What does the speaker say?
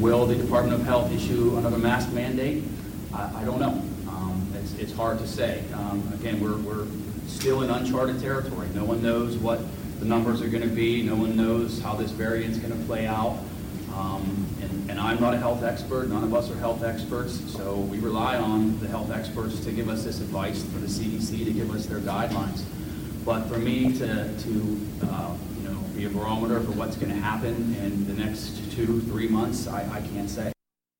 Will the Department of Health issue another mask mandate? I don't know. It's hard to say. Again, we're still in uncharted territory. No one knows what the numbers are going to be. No one knows how this variant's going to play out. And I'm not a health expert. None of us are health experts. So we rely on the health experts to give us this advice, for the CDC to give us their guidelines. But for me to be a barometer for what's going to happen in the next 2-3 months, I can't say.